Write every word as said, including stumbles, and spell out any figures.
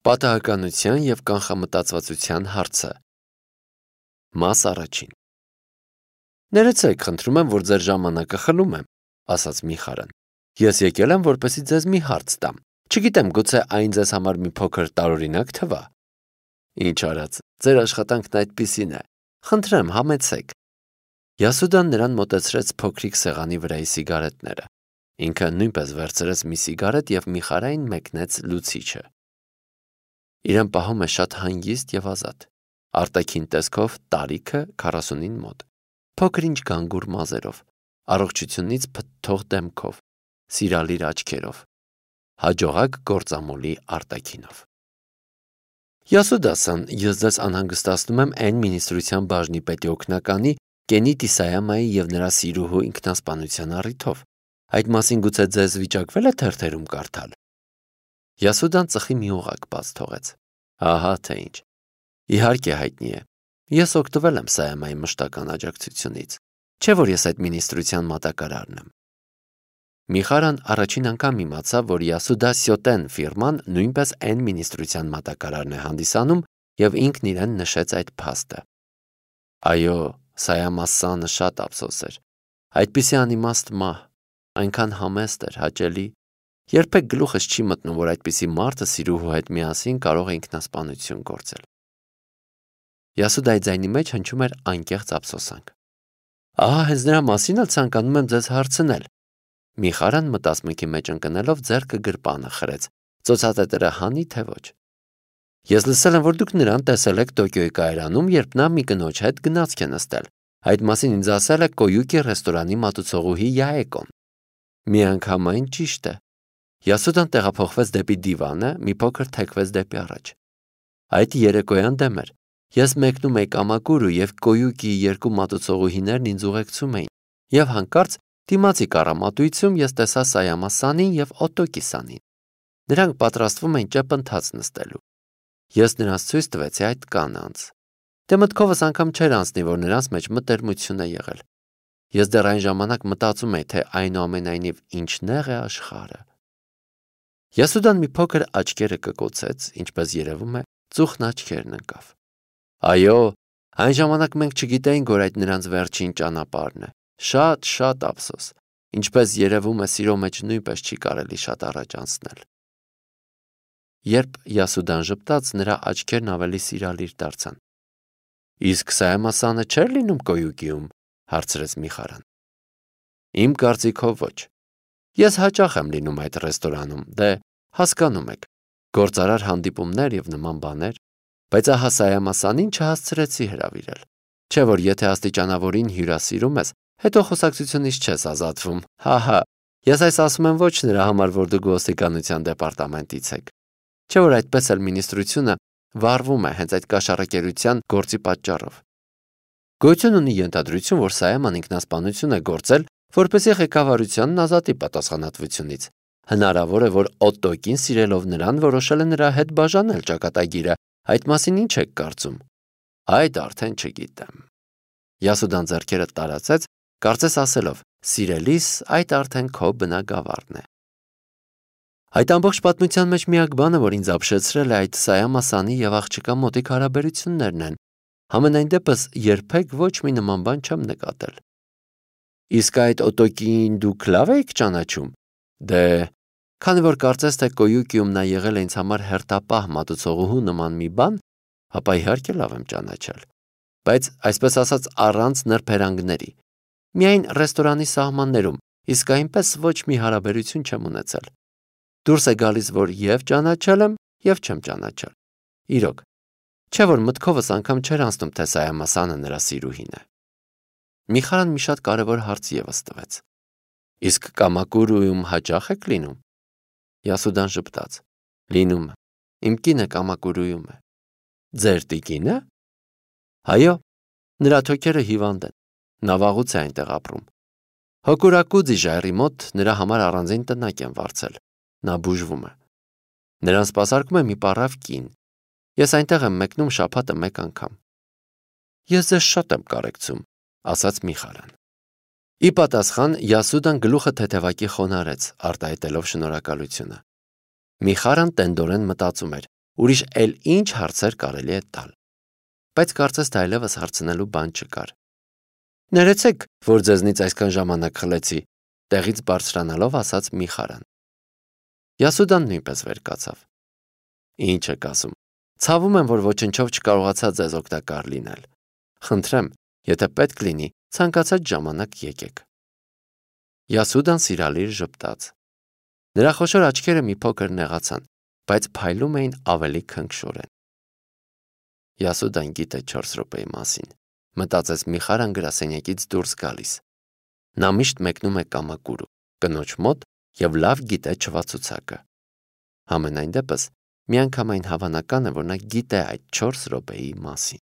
Պատահականության և կանխամտածվածության հարցը։ Մաս առաջին։ Ներեցեք, խնդրում եմ, որ ձեր ժամանակը խլում եմ, ասաց Միխարան։ Ես եկել եմ, որպեսզի ձեզ մի հարց տամ։ Չգիտեմ, գուցե այն ձեզ համար մի փոքր տարօրինակ թվա։ Ինչ արած, ձեր աշխատանքն այդպիսին է։ Խնդրեմ, համեցեք։ Յասուդան նրան մոտեցրեց փոքրիկ սեղանի վրայի սիգարետները։ Ինքը նույնպես վերցրեց մի սիգարետ և Միխարային մեկնեց լուցիչը։ Իրեն պահում է շատ հանգիստ և ազատ։ Արտաքին տեսքով տարիքը քառասունին մոտ։ Փոքր-ինչ գանգուր մազերով, առողջությունից փթթող դեմքով, սիրալիր աչքերով, հաջողակ գործամոլի արտաքինով։ Յասուդա-սան, ես ձեզ անհանգստացնում եմ Էն մինիստրության բաժնի պետի օգնականի Կենի Տիսայամայի և նրա սիրուհու ինքնասպանության առիթով։ Այդ մասին գուցե ձեզ վիճակվել է թերթերում կարդալ։ Յասուդան ծխի մի օղակ բաց թողեց։ Ահա թե ինչ։ Իհարկե հայտնի է։ Ես օգտվել եմ Սայամայի մշտական աջակցությունից։ Չէ՞ որ ես այդ մինիստրության մատակարարն եմ։ Միխարան առաջին անգամ իմացավ, որ Յասուդա Սյոտեն ֆիրման նույնպես Էն մինիստրության մատակարարն է հանդիսանում և ինքն իրեն նշեց այդ փաստը։ Այո, Սայամասանը շատ ափսոս էր։ Այդպիսի անիմաստ մահ, այնքան համեստ էր, հաճելի։ Երբեք գլուխս չի մտնում, որ այդպիսի մարդը սիրուհու հետ միասին կարող է ինքնասպանություն գործել։ Յասուդայի ձայնի մեջ հնչում էր անկեղծ ափսոսանք։ Ահա հենց նրա մասին էլ ցանկանում եմ ձեզ հարցնել։ Միխարան մտածմունքի մեջ ընկնելով ձեռքը գրպանը խրեց, ծոցատետերը հանի թե ոչ։ Ես լսել եմ, որ դուք նրան տեսել եք Տոկիոյի կայարանում, երբ նա մի կնոջ հետ գնացք է նստել։ Այդ մասին ինձ ասել է Կոյուկի ռեստորանի մատուցողուհի Յաեկոն։ Միանգամայն ճիշտ է։ Յասուդան տեղափոխվեց դեպի դիվանը, մի փոքր թեքվեց դեպի առաջ։ Այդ երեկոյան դեմ էր։ Ես մեկնում էի Կամակուրու և Կոյուկիի երկու մատուցողուհիներն ինձ ուղեկցում էին, և հանկարծ դիմացի կառամատույցում ես տեսա Սայամասանին և Օտոկի-սանին։ Նրանք պատրաստվում էին ճեպընթաց նստելու։ Ես նրանց ցույց տվեցի այդ կանանց։ Դե մտքովս անգամ չէր անցնի, որ նրանց մեջ մտերմություն է եղել։ Ես դեռ այն ժամանակ մտածում էի, թե այնուամենայնիվ ինչ նեղ է աշխարհը։ Յասուդան մի փոքր աչքերը կկոցեց, ինչպես երևում է, ծուխն աչքերն ընկավ։ Այո, այն ժամանակ մենք չգիտեինք, որ այդ նրանց վերջին ճանապարհն է։ Շատ, շատ ափսոս։ Ինչպես երևում է, սիրո մեջ նույնպես չի կարելի շատ առաջ անցնել։ Երբ Յասուդան ժպտաց, նրա աչքերն ավելի սիրալիր դարձան։ Իսկ Սայամասանը չէր լինում Կոյուկիում, հարցրեց Միխարան։ Իմ կարծիքով ոչ։ Ես հաճախ եմ լինում այդ ռեստորանում, դե հասկանում եք, գործարար հանդիպումներ և նման բաներ, բայց ահա Սայամասանին չհասցրեցի հրավիրել։ Չէ՞ որ եթե աստիճանավորին հյուրասիրում ես, հետո խոսակցությունից չես ազատվում։ Հա-հա, ես այս ասում եմ ոչ նրա համար, որ դուք ոստիկանության դեպարտամենտից եք։ Չէ՞ որ այդպես էլ մինիստրությունը վարվում է հենց այդ կաշառակերության գործի պատճառով։ Գոյություն ունի ենթադրություն, որ Սայաման ինքնասպանություն է գործել, որպեսզի ղեկավարությանն ազատի պատասխանատվությունից։ Հնարավոր է, որ Օտոկին սիրելով նրան որոշել է նրա հետ բաժանել ճակատագիրը։ Այդ մասին ինչ եք կարծում։ Այդ արդեն չգիտեմ։ Յասուդան ձեռքերը տարածեց, կարծես ասելով. Սիրելիս, այդ արդեն քո բնագավառն է։ Այդ ամբողջ պատմության մեջ միակ բանը, որ ինձ ապշեցրել է այդ Սայամասանի և աղջկա մոտիկ հարաբերություններն են։ Համենայն դեպս երբեք ոչ մի նման բան չեմ նկատել։ Իսկ այդ Օտոկին դուք լավ եք ճանաչում։ Դե, քանի որ կարծես թե Կոյուկիում նա եղել է ինձ համար հերթապահ մատուցողուհու նման մի բան, ապա իհարկե լավ եմ ճանաչել։ Բայց այսպես ասած առանց նրբերանգների։ Միայն ռեստորանի սահմաններում, իսկ այնպես ոչ մի հարաբերություն չեմ ունեցել։ Դուրս է գալիս, որ և ճանաչել եմ, և չեմ ճանաչել։ Իրոք, չէ՞ որ մտքովս անգամ չէր անցնում, թե Սայամասանը նրա սիրուհին է։ Միխարան մի շատ կարևոր հարց ևս տվեց։ Իսկ Կամակուրուում հաճախ եք լինում։ Յասուդան ժպտաց։ Լինում եմ։ Իմ կինը Կամակուրուում է։ Ձեր տիկինը։ Այո, նրա թոքերը հիվանդ են։ Նա վաղուց է այնտեղ ապրում։ Հոկուրակուձի ժայռի մոտ նրա համար առանձին տնակ են վարձել։ Նա բուժվում է։ Նրան սպասարկում է մի պառավ կին։ Ես այնտեղ եմ մեկնում շաբաթը մեկ անգամ։ Ես ձեզ շատ եմ կարեկցում, ասաց Միխարան։ Ի պատասխան Յասուդան գլուխը թեթևակի խոնարհեց, արտահայտելով շնորհակալությունը։ Միխարան տենդորեն մտածում էր, ուրիշ էլ ինչ հարցեր կարելի է տալ։ Բայց կարծես դա այլևս հարցնելու բան չկար։ Ներեցեք, որ ձեզնից այսքան ժամանակ խլեցի, տեղից բարձրանալով ասաց Միխարան։ Յասուդան նույնպես վեր կացավ։ Ինչ եք ասում, ցավում եմ, որ ոչնչով չկարողացա ձեզ օգտակար լինել։ Խնդրեմ, եթե պետք լինի, ցանկացած ժամանակ եկեք։ Յասուդան սիրալիր ժպտաց։ Նրա խոշոր աչքերը մի փոքր նեղացան, բայց փայլում էին ավելի քնքշորեն։ Յասուդան գիտե չորս րոպեի մասին, մտածեց Միխարան գրասենյակից դուրս գալիս։ Նա միշտ մեկնում է կամակուրու, կնոջ մոտ և լավ գիտե չվացուցակը։ Համենայն դեպս, միանգամայն հավանական է, որ նա գիտե այդ չորս րոպեի մասին։